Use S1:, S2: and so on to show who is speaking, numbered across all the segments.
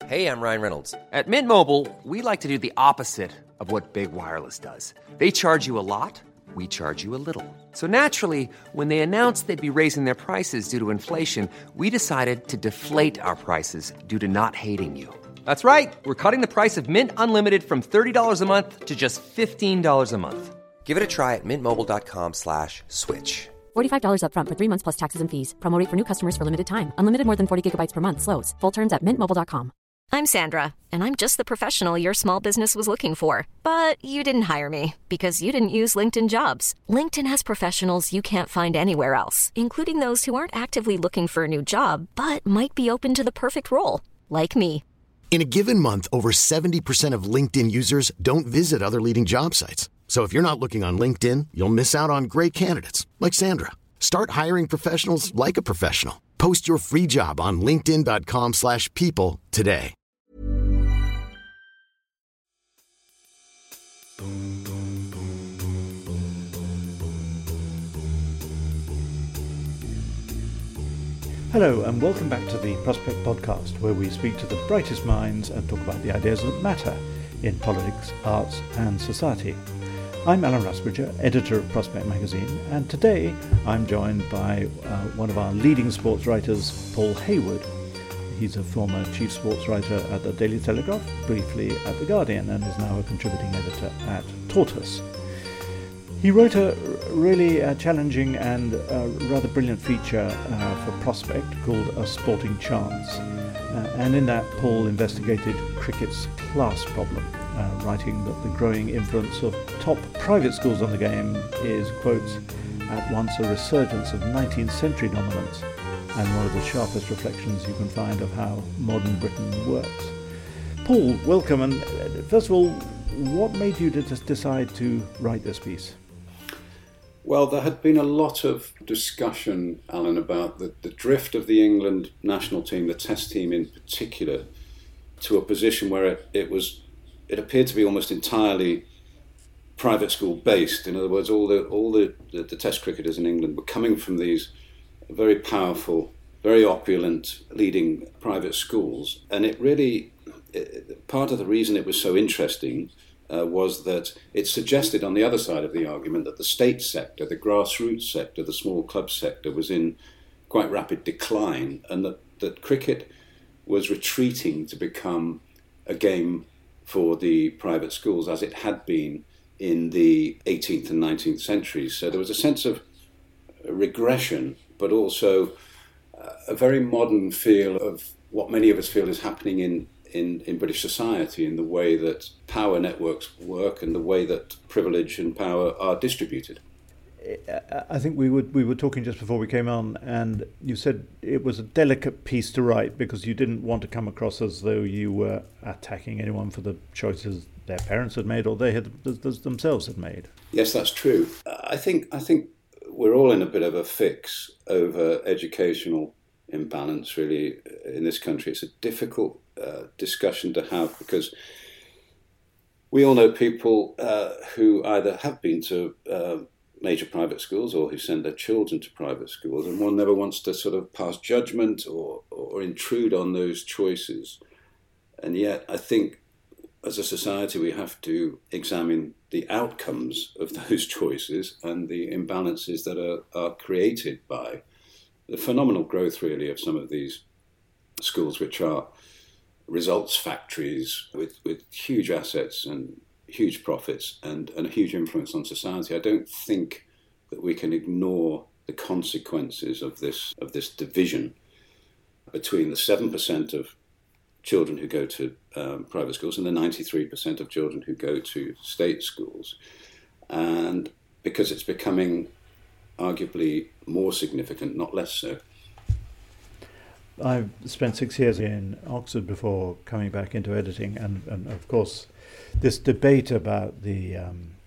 S1: Hey, I'm Ryan Reynolds. At Mint Mobile, we like to do the opposite of what Big Wireless does. They charge you a lot, we charge you a little. So naturally, when they announced they'd be raising their prices due to inflation, we decided to deflate our prices due to not hating you. That's right. We're cutting the price of Mint Unlimited from $30 a month to just $15 a month. Give it a try at mintmobile.com/switch.
S2: $45 up front for 3 months plus taxes and fees. Promo rate for new customers for limited time. Unlimited more than 40 gigabytes per month. Slows full terms at mintmobile.com.
S3: I'm Sandra, and I'm just the professional your small business was looking for. But you didn't hire me because you didn't use LinkedIn Jobs. LinkedIn has professionals you can't find anywhere else, including those who aren't actively looking for a new job, but might be open to the perfect role, like me.
S4: In a given month, over 70% of LinkedIn users don't visit other leading job sites. So if you're not looking on LinkedIn, you'll miss out on great candidates like Sandra. Start hiring professionals like a professional. Post your free job on linkedin.com/people today.
S5: Hello and welcome back to the Prospect Podcast, where we speak to the brightest minds and talk about the ideas that matter in politics, arts and society. I'm Alan Rusbridger, editor of Prospect Magazine, and today I'm joined by one of our leading sports writers, Paul Hayward. He's a former chief sports writer at the Daily Telegraph, briefly at The Guardian, and is now a contributing editor at Tortoise. He wrote a really challenging and rather brilliant feature for Prospect called A Sporting Chance. And in that, Paul investigated cricket's class problem, writing that the growing influence of top private schools on the game is, quote, at once a resurgence of 19th century dominance and one of the sharpest reflections you can find of how modern Britain works. Paul, welcome, and first of all, what made you decide to write this piece?
S6: Well, there had been a lot of discussion, Alan, about the drift of the England national team, the Test team in particular, to a position where it appeared to be almost entirely private school based. In other words, all the Test cricketers in England were coming from these very powerful, very opulent, leading private schools, and part of the reason it was so interesting was that it suggested on the other side of the argument that the state sector, the grassroots sector, the small club sector was in quite rapid decline, and that cricket was retreating to become a game for the private schools as it had been in the 18th and 19th centuries. So there was a sense of regression, but also a very modern feel of what many of us feel is happening in British society, in the way that power networks work and the way that privilege and power are distributed.
S5: I think we were talking just before we came on, and you said it was a delicate piece to write because you didn't want to come across as though you were attacking anyone for the choices their parents had made or they had themselves had made.
S6: Yes, that's true. I think we're all in a bit of a fix over educational imbalance, really, in this country. It's a difficult discussion to have because we all know people who either have been to major private schools or who send their children to private schools, and one never wants to sort of pass judgment or intrude on those choices. And yet I think as a society we have to examine the outcomes of those choices and the imbalances that are created by the phenomenal growth, really, of some of these schools, which are results factories with huge assets and huge profits and a huge influence on society. I don't think that we can ignore the consequences of this division between the 7% of children who go to private schools and the 93% of children who go to state schools. And because it's becoming arguably more significant, not less so.
S5: I spent 6 years in Oxford before coming back into editing, and of course this debate about the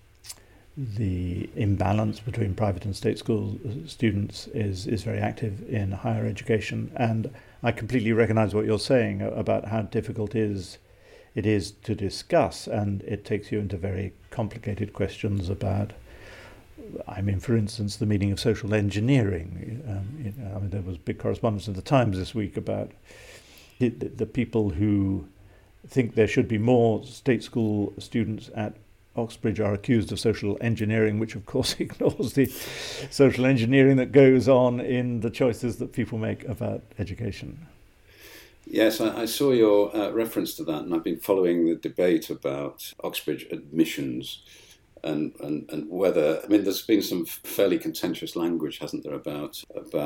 S5: imbalance between private and state school students is very active in higher education, and I completely recognise what you're saying about how difficult it is to discuss, and it takes you into very complicated questions about, I mean, for instance, the meaning of social engineering. There was big correspondence in the Times this week about the people who think there should be more state school students at Oxbridge are accused of social engineering, which of course ignores the social engineering that goes on in the choices that people make about education.
S6: Yes, I saw your reference to that, and I've been following the debate about Oxbridge admissions and whether, I mean, there's been some fairly contentious language, hasn't there, about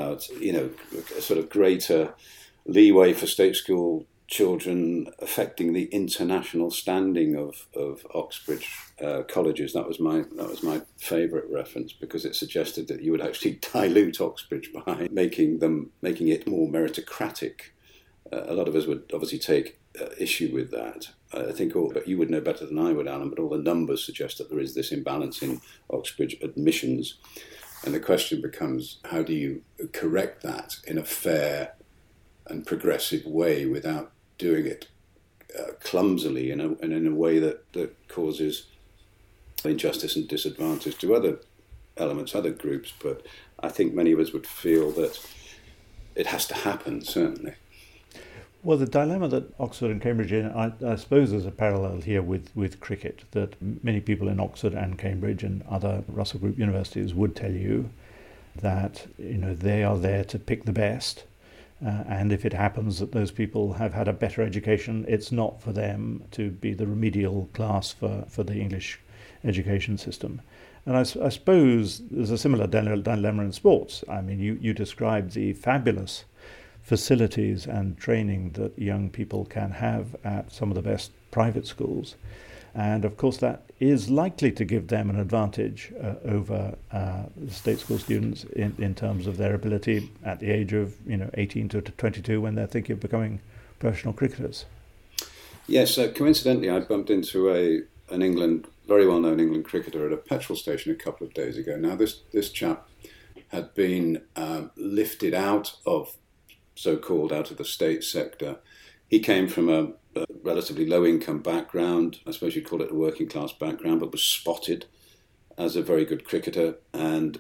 S6: a sort of greater leeway for state school children affecting the international standing of Oxbridge colleges. That was my favourite reference, because it suggested that you would actually dilute Oxbridge by making it more meritocratic. A lot of us would obviously take issue with that. I think but you would know better than I would, Alan, but all the numbers suggest that there is this imbalance in Oxbridge admissions. And the question becomes, how do you correct that in a fair and progressive way without doing it clumsily and in a way that causes injustice and disadvantage to other elements, other groups? But I think many of us would feel that it has to happen, certainly.
S5: Well, the dilemma that Oxford and Cambridge are in, I suppose there's a parallel here with cricket, that many people in Oxford and Cambridge and other Russell Group universities would tell you that they are there to pick the best, and if it happens that those people have had a better education, it's not for them to be the remedial class for the English education system. And I suppose there's a similar dilemma in sports. I mean, you described the fabulous facilities and training that young people can have at some of the best private schools. And of course that is likely to give them an advantage over state school students in terms of their ability at the age of 18 to 22 when they're thinking of becoming professional cricketers. Yes,
S6: coincidentally I bumped into an England, very well-known England cricketer at a petrol station a couple of days ago. Now this chap had been lifted out of the state sector. He came from a relatively low-income background, I suppose you'd call it a working-class background, but was spotted as a very good cricketer and,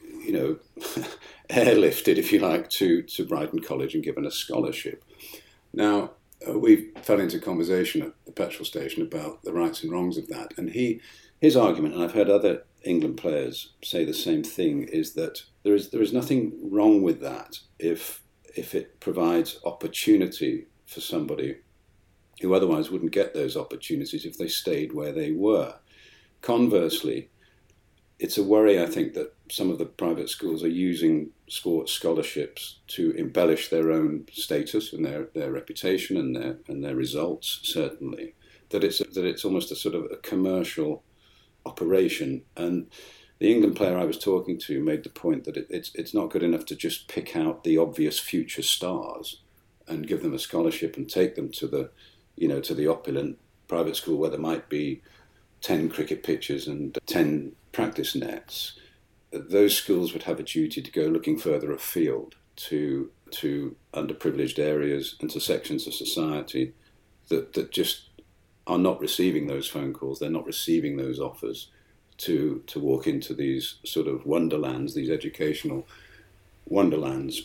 S6: airlifted, if you like, to Brighton College and given a scholarship. Now, we fell into conversation at the petrol station about the rights and wrongs of that, and his argument, and I've heard other England players say the same thing, is that there is nothing wrong with that if it provides opportunity for somebody who otherwise wouldn't get those opportunities if they stayed where they were. Conversely, it's a worry, I think, that some of the private schools are using sports scholarships to embellish their own status and their reputation and their results, certainly. That it's almost a sort of a commercial operation. And the England player I was talking to made the point that it's not good enough to just pick out the obvious future stars and give them a scholarship and take them to the opulent private school where there might be 10 cricket pitches and 10 practice nets. Those schools would have a duty to go looking further afield to underprivileged areas and to sections of society that just are not receiving those phone calls. They're not receiving those offers to walk into these sort of wonderlands, these educational wonderlands.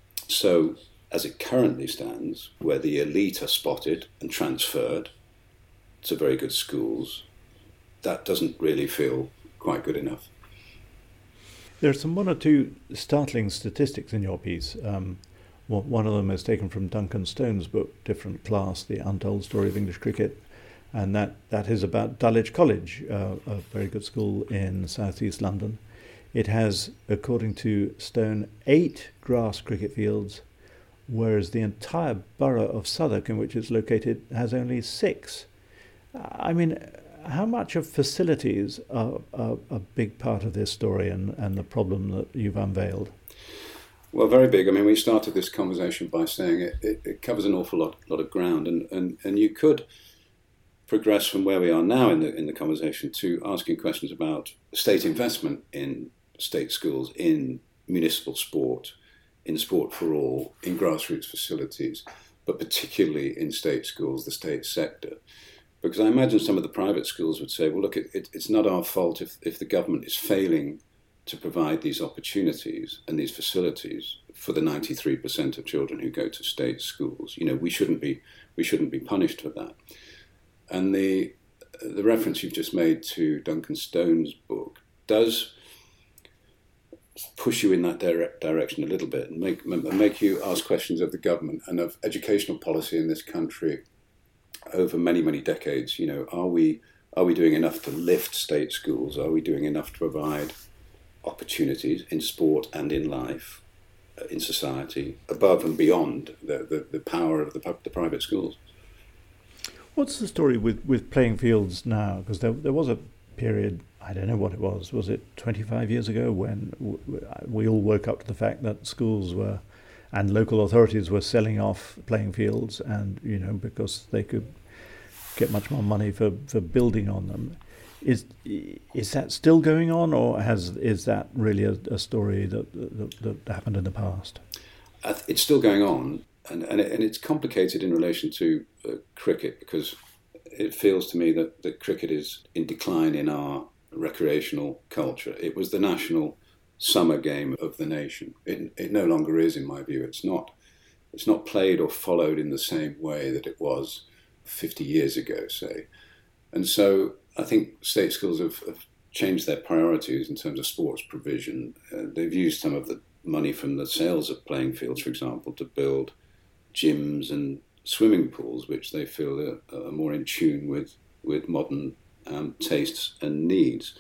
S6: So as it currently stands, where the elite are spotted and transferred to very good schools, that doesn't really feel quite good enough.
S5: There are one or two startling statistics in your piece. One of them is taken from Duncan Stone's book, Different Class, The Untold Story of English Cricket, and that is about Dulwich College, a very good school in southeast London. It has, according to Stone, 8 grass cricket fields, whereas the entire borough of Southwark, in which it's located, has only 6. I mean, how much of facilities are a big part of this story and the problem that you've unveiled?
S6: Well, very big. I mean, we started this conversation by saying it covers an awful lot of ground, and you could progress from where we are now in the conversation to asking questions about state investment in state schools, in municipal sport, in sport for all, in grassroots facilities, but particularly in state schools, the state sector. Because I imagine some of the private schools would say, well, look, it's not our fault if the government is failing to provide these opportunities and these facilities. for the 93% of children who go to state schools. We shouldn't be punished for that. And the reference you've just made to Duncan Stone's book does push you in that direction a little bit and make you ask questions of the government and of educational policy in this country over many, many decades. Are we doing enough to lift state schools? Are we doing enough to provide opportunities in sport and in life, in society, above and beyond the power of the private schools?
S5: What's the story with playing fields now? Because there was a period, I don't know what it was it 25 years ago, when we all woke up to the fact that schools were, and local authorities were selling off playing fields, and because they could get much more money for building on them. Is that still going on, or is that really a story that happened in the past?
S6: It's still going on, and it's complicated in relation to cricket, because it feels to me that cricket is in decline in our recreational culture. It was the national summer game of the nation. It no longer is, in my view. It's not played or followed in the same way that it was 50 years ago, say. And so I think state schools have changed their priorities in terms of sports provision. They've used some of the money from the sales of playing fields, for example, to build gyms and swimming pools, which they feel are more in tune with modern tastes and needs.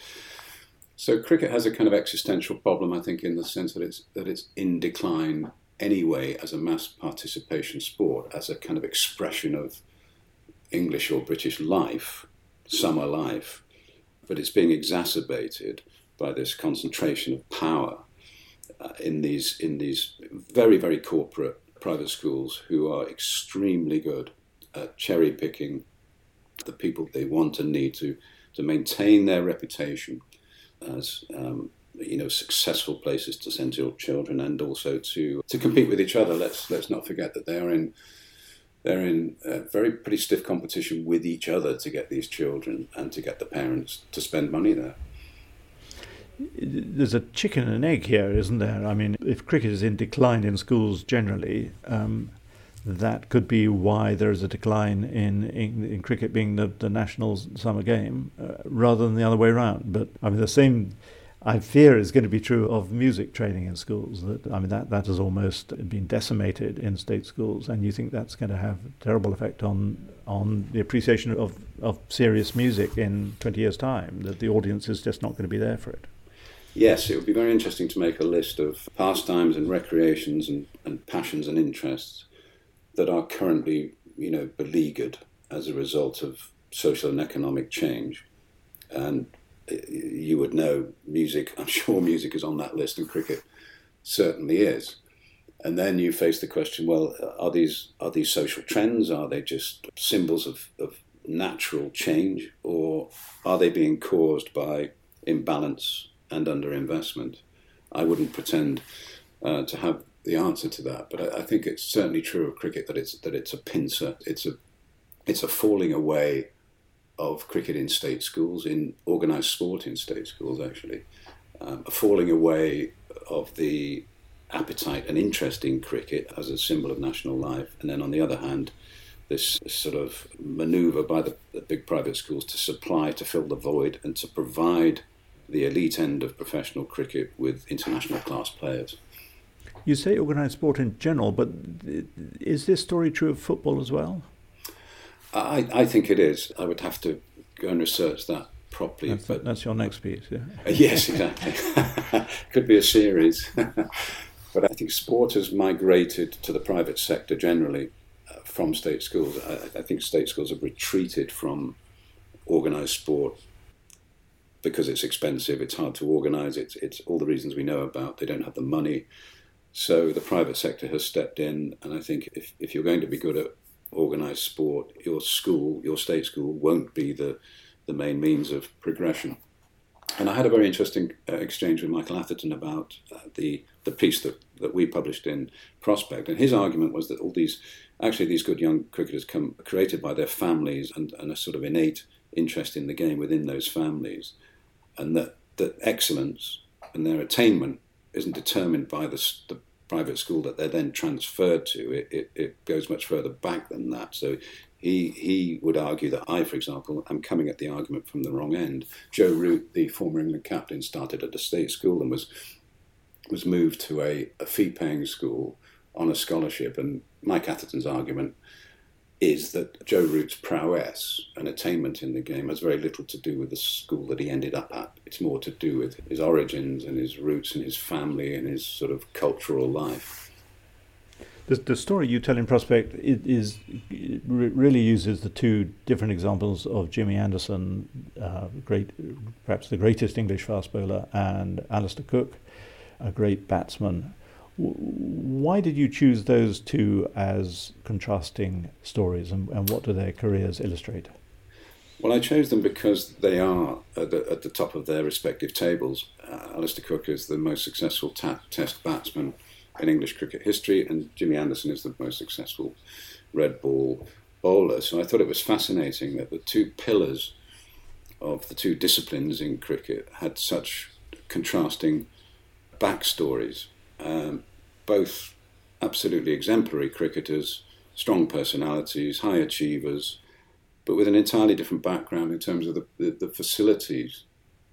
S6: So cricket has a kind of existential problem, I think, in the sense that it's in decline anyway as a mass participation sport, as a kind of expression of English or British life, summer life, but it's being exacerbated by this concentration of power in these very, very corporate private schools who are extremely good at cherry picking the people they want and need to maintain their reputation as successful places to send your children, and also to compete with each other. Let's not forget that they're in pretty stiff competition with each other to get these children and to get the parents to spend money there.
S5: There's a chicken and egg here, isn't there? I mean, if cricket is in decline in schools generally, that could be why there is a decline in cricket being the national summer game, rather than the other way around. But I mean, the same, I fear, is going to be true of music training in schools. That has almost been decimated in state schools, and you think that's going to have a terrible effect on the appreciation of serious music in 20 years' time, that the audience is just not going to be there for it.
S6: Yes, it would be very interesting to make a list of pastimes and recreations and passions and interests that are currently, beleaguered as a result of social and economic change. And you would know music, I'm sure music is on that list, and cricket certainly is. And then you face the question, well, are these social trends? Are they just symbols of natural change? Or are they being caused by imbalance and underinvestment? I wouldn't pretend to have the answer to that, but I think it's certainly true of cricket that it's a pincer. It's a falling away of cricket in state schools, in organised sport in state schools, actually. A falling away of the appetite and interest in cricket as a symbol of national life. And then on the other hand, this sort of manoeuvre by the big private schools to fill the void and to provide the elite end of professional cricket with international class players.
S5: You say organised sport in general, but is this story true of football as well?
S6: I think it is. I would have to go and research that properly.
S5: That's your next piece, yeah?
S6: Yes, exactly. Could be a series. But I think sport has migrated to the private sector generally from state schools. I think state schools have retreated from organised sport because it's expensive, it's hard to organise, it's all the reasons we know about. They don't have the money. So the private sector has stepped in, and I think if you're going to be good at organised sport, your state school, won't be the main means of progression. And I had a very interesting exchange with Michael Atherton about the piece that we published in Prospect, and his argument was that all these good young cricketers come created by their families and a sort of innate interest in the game within those families, and that excellence and their attainment isn't determined by private school that they're then transferred to. It goes much further back than that. So he would argue that I, for example, am coming at the argument from the wrong end. Joe Root, the former England captain, started at a state school and was moved to a fee-paying school on a scholarship. And Mike Atherton's argument is that Joe Root's prowess and attainment in the game has very little to do with the school that he ended up at. It's more to do with his origins and his roots and his family and his sort of cultural life.
S5: The story you tell in Prospect really uses the two different examples of Jimmy Anderson, perhaps the greatest English fast bowler, and Alistair Cook, a great batsman. Why did you choose those two as contrasting stories, and what do their careers illustrate?
S6: Well, I chose them because they are at the top of their respective tables. Alistair Cook is the most successful Test batsman in English cricket history, and Jimmy Anderson is the most successful red ball bowler. So I thought it was fascinating that the two pillars of the two disciplines in cricket had such contrasting backstories. Both absolutely exemplary cricketers, strong personalities, high achievers, but with an entirely different background in terms of the facilities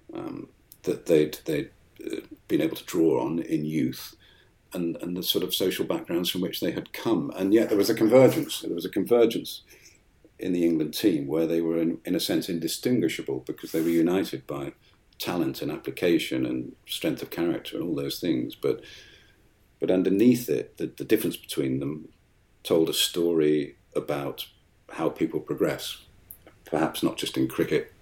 S6: that they'd been able to draw on in youth, and the sort of social backgrounds from which they had come. And yet there was a convergence. There was a convergence in the England team where they were, in a sense, indistinguishable because they were united by talent and application and strength of character and all those things. But underneath it, the difference between them told a story about how people progress, perhaps not just in cricket,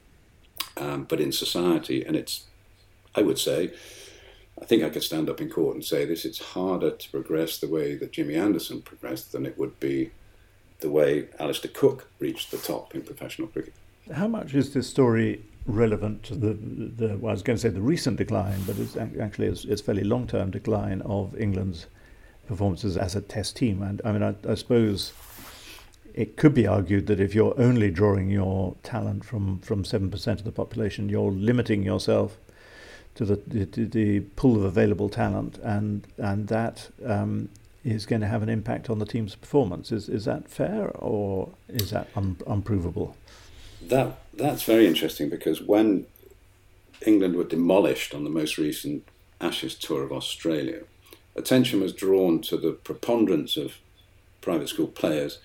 S6: but in society. And I would say, I think I could stand up in court and say this, it's harder to progress the way that Jimmy Anderson progressed than it would be the way Alistair Cook reached the top in professional cricket.
S5: How much is this story relevant to well, I was going to say the recent decline, but it's fairly long-term decline of England's performances as a Test team? And I mean, I suppose it could be argued that if you're only drawing your talent from 7% of the population, you're limiting yourself to the pool of available talent, and that is going to have an impact on the team's performance. Is that fair, or is that unprovable?
S6: That's very interesting, because when England were demolished on the most recent Ashes tour of Australia, attention was drawn to the preponderance of private school players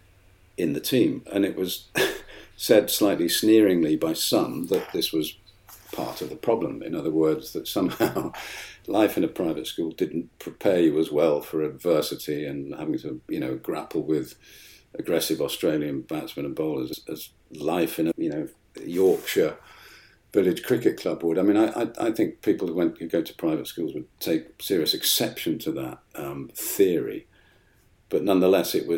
S6: in the team, and it was said slightly sneeringly by some that this was part of the problem. In other words, that somehow life in a private school didn't prepare you as well for adversity and having to, grapple with aggressive Australian batsmen and bowlers as life in a, Yorkshire village cricket club would. I mean, I think people who go to private schools would take serious exception to that theory, but nonetheless, it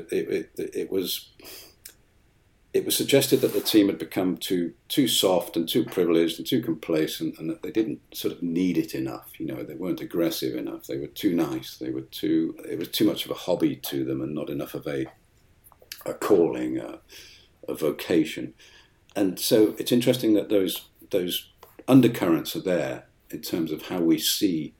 S6: was suggested that the team had become too soft and too privileged and too complacent, and that they didn't sort of need it enough. They weren't aggressive enough. They were too nice. It was too much of a hobby to them, and not enough of a calling, a vocation. And so it's interesting that those undercurrents are there in terms of how we see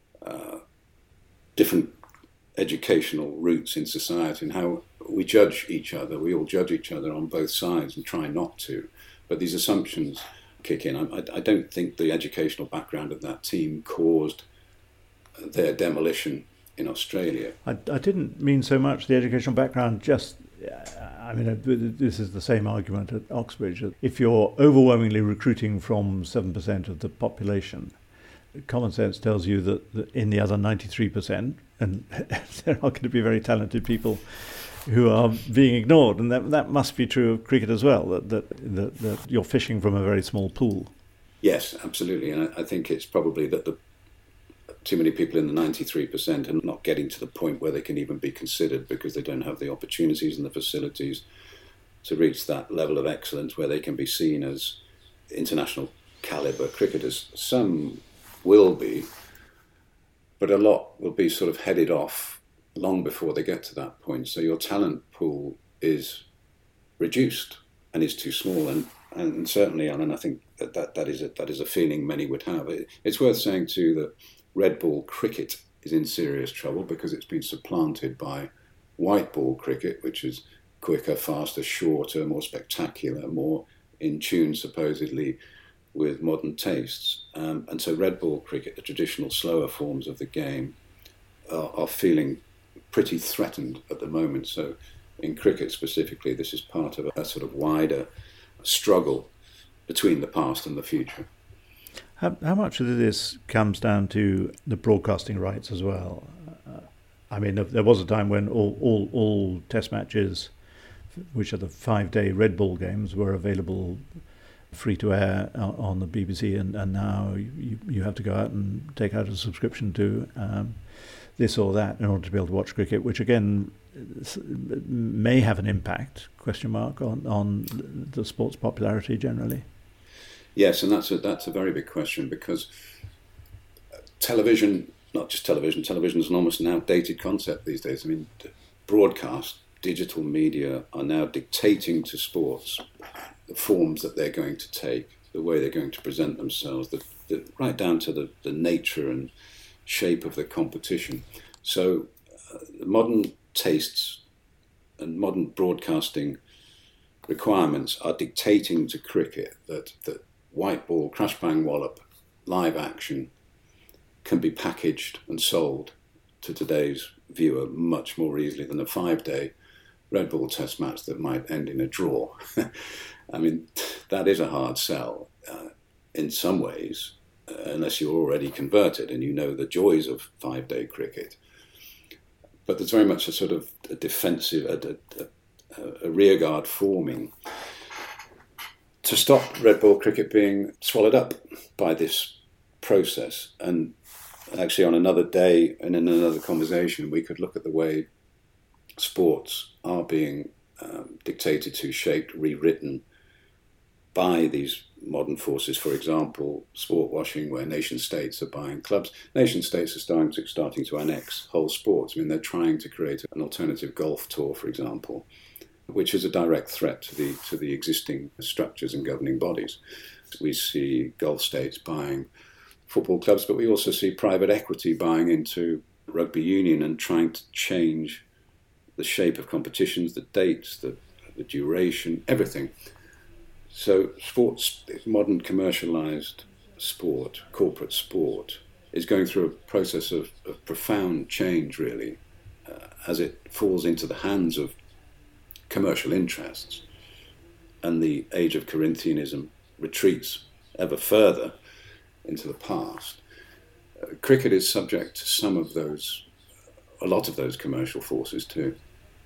S6: different educational routes in society and how we judge each other. We all judge each other on both sides and try not to. But these assumptions kick in. I don't think the educational background of that team caused their demolition in Australia.
S5: I didn't mean so much the educational background, just, this is the same argument at Oxbridge. If you're overwhelmingly recruiting from 7% of the population, common sense tells you that in the other 93%, and there are going to be very talented people who are being ignored, and that must be true of cricket as well, that you're fishing from a very small pool.
S6: Yes, absolutely. And I think it's probably that too many people in the 93% are not getting to the point where they can even be considered, because they don't have the opportunities and the facilities to reach that level of excellence where they can be seen as international calibre cricketers. Some will be, but a lot will be sort of headed off long before they get to that point. So your talent pool is reduced and is too small. And certainly, Alan, I think that is a feeling many would have. It's worth saying too that red ball cricket is in serious trouble because it's been supplanted by white ball cricket, which is quicker, faster, shorter, more spectacular, more in tune supposedly with modern tastes. And so red ball cricket, the traditional slower forms of the game, are feeling pretty threatened at the moment. So in cricket specifically, this is part of a sort of wider struggle between the past and the future.
S5: How much of this comes down to the broadcasting rights as well? I mean, there was a time when all Test matches, which are the 5-day red ball games, were available free to air on the BBC, and now you have to go out and take out a subscription to this or that in order to be able to watch cricket, which again may have an impact, on the sport's popularity generally.
S6: Yes, and that's a very big question, because television, not just television is an almost an outdated concept these days. I mean, broadcast, digital media are now dictating to sports the forms that they're going to take, the way they're going to present themselves, right down to the nature and shape of the competition. So modern tastes and modern broadcasting requirements are dictating to cricket that white ball, crash bang wallop, live action can be packaged and sold to today's viewer much more easily than a 5-day red ball test match that might end in a draw. I mean, that is a hard sell in some ways, unless you're already converted and you know the joys of 5-day cricket. But there's very much a sort of a defensive, a rearguard forming to stop red ball cricket being swallowed up by this process. And actually on another day and in another conversation, we could look at the way sports are being dictated to, shaped, rewritten by these modern forces. For example, sport washing, where nation states are buying clubs. Nation states are starting to annex whole sports. I mean, they're trying to create an alternative golf tour, for example, which is a direct threat to the existing structures and governing bodies. We see Gulf states buying football clubs, but we also see private equity buying into rugby union and trying to change the shape of competitions, the dates, the duration, everything. So sports, modern commercialised sport, corporate sport, is going through a process of profound change, really, as it falls into the hands of commercial interests, and the age of Corinthianism retreats ever further into the past. Cricket is subject to a lot of those commercial forces too.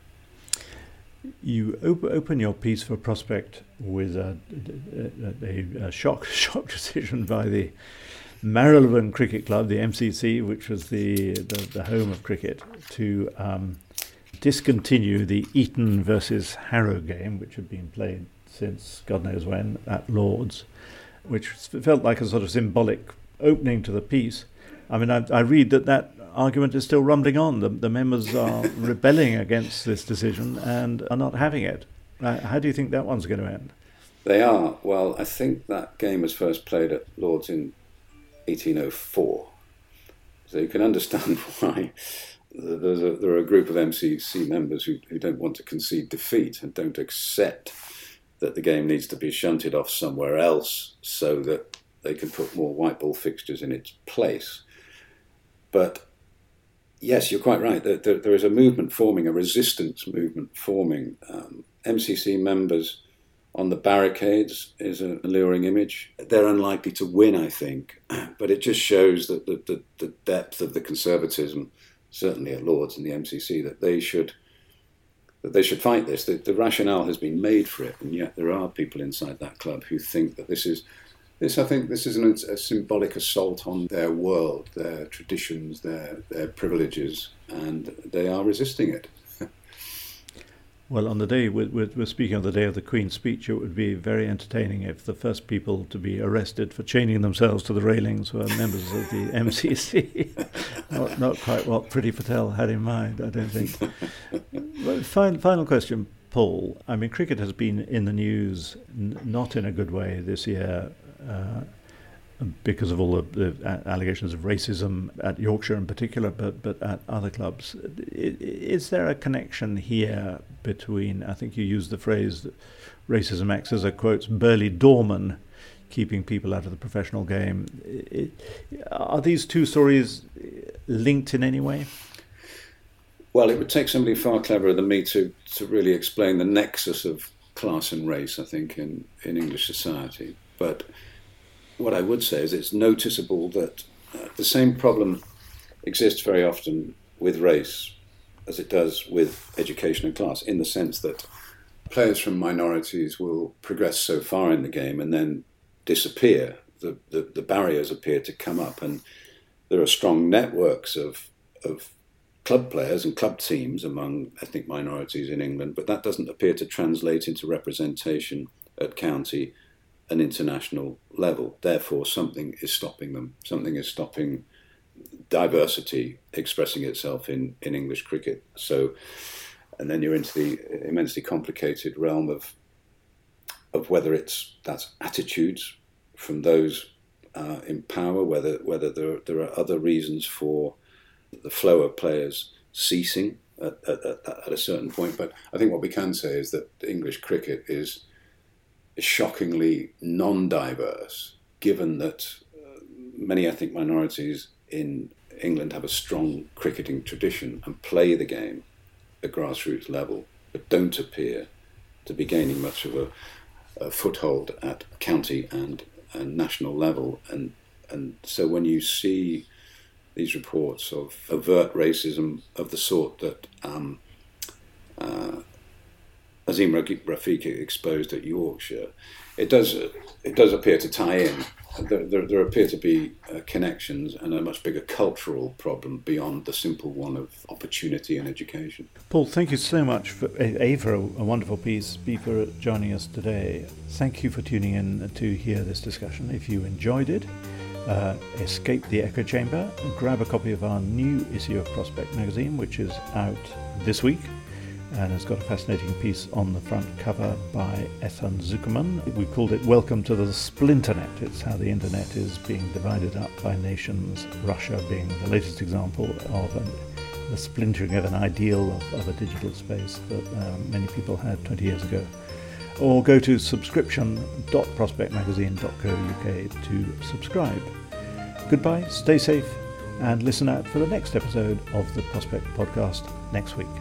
S5: You open your piece for Prospect with a shock decision by the Marylebone Cricket Club, the MCC, which was the home of cricket, to discontinue the Eton versus Harrow game, which had been played since God knows when at Lord's, which felt like a sort of symbolic opening to the piece. I mean, I read that argument is still rumbling on. The members are rebelling against this decision and are not having it. How do you think that one's going to end?
S6: They are. Well, I think that game was first played at Lord's in 1804. So you can understand why there are a group of MCC members who don't want to concede defeat and don't accept that the game needs to be shunted off somewhere else so that they can put more white ball fixtures in its place. But yes, you're quite right. There is a movement forming, a resistance movement forming. MCC members on the barricades is an alluring image. They're unlikely to win, I think, but it just shows that the depth of the conservatism, certainly at Lord's and the MCC, that they should fight this. The rationale has been made for it, and yet there are people inside that club who think that this is a symbolic assault on their world, their traditions, their privileges, and they are resisting it.
S5: Well, on the day, we're speaking of the day of the Queen's speech, it would be very entertaining if the first people to be arrested for chaining themselves to the railings were members of the MCC. not quite what Priti Patel had in mind, I don't think. But final question, Paul. I mean, cricket has been in the news, not in a good way this year. because of all the allegations of racism at Yorkshire in particular, but at other clubs. Is there a connection here between, I think you used the phrase that racism acts as a, quote, burly doorman, keeping people out of the professional game. Are these two stories linked in any way?
S6: Well, it would take somebody far cleverer than me to really explain the nexus of class and race, I think, in English society. But what I would say is it's noticeable that the same problem exists very often with race as it does with education and class, in the sense that players from minorities will progress so far in the game and then disappear. The barriers appear to come up, and there are strong networks of club players and club teams among ethnic minorities in England, but that doesn't appear to translate into representation at county and international level. Therefore, something is stopping them. Something is stopping diversity expressing itself in English cricket. So, and then you're into the immensely complicated realm of whether that's attitudes from those in power, whether there are other reasons for the flow of players ceasing at a certain point. But I think what we can say is that English cricket is shockingly non-diverse, given that many ethnic minorities in England have a strong cricketing tradition and play the game at grassroots level, but don't appear to be gaining much of a foothold at county and national level. And so when you see these reports of overt racism of the sort that Azeem Rafiq exposed at Yorkshire, it does appear to tie in. There appear to be connections and a much bigger cultural problem beyond the simple one of opportunity and education.
S5: Paul, thank you so much for a wonderful piece, B, for joining us today. Thank you for tuning in to hear this discussion. If you enjoyed it, escape the echo chamber and grab a copy of our new issue of Prospect magazine, which is out this week and has got a fascinating piece on the front cover by Ethan Zuckerman. We called it Welcome to the Splinternet. It's how the internet is being divided up by nations, Russia being the latest example of the splintering of an ideal of a digital space that many people had 20 years ago. Or go to subscription.prospectmagazine.co.uk to subscribe. Goodbye, stay safe, and listen out for the next episode of the Prospect Podcast next week.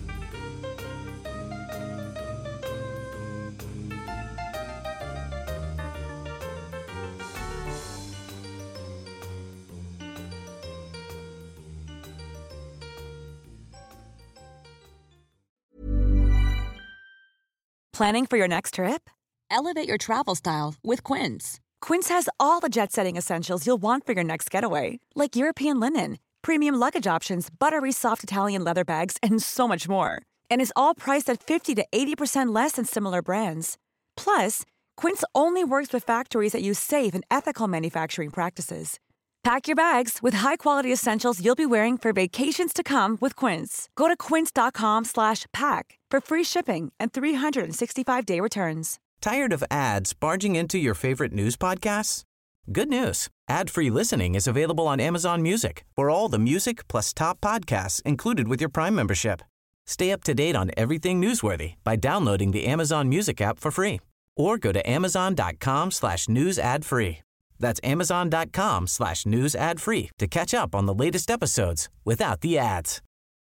S7: Planning for your next trip? Elevate your travel style with Quince. Quince has all the jet-setting essentials you'll want for your next getaway, like European linen, premium luggage options, buttery soft Italian leather bags, and so much more. And is all priced at 50 to 80% less than similar brands. Plus, Quince only works with factories that use safe and ethical manufacturing practices. Pack your bags with high-quality essentials you'll be wearing for vacations to come with Quince. Go to quince.com/pack for free shipping and 365-day returns.
S8: Tired of ads barging into your favorite news podcasts? Good news. Ad-free listening is available on Amazon Music for all the music plus top podcasts included with your Prime membership. Stay up to date on everything newsworthy by downloading the Amazon Music app for free or go to amazon.com/news ad free. That's amazon.com/news ad free to catch up on the latest episodes without the ads.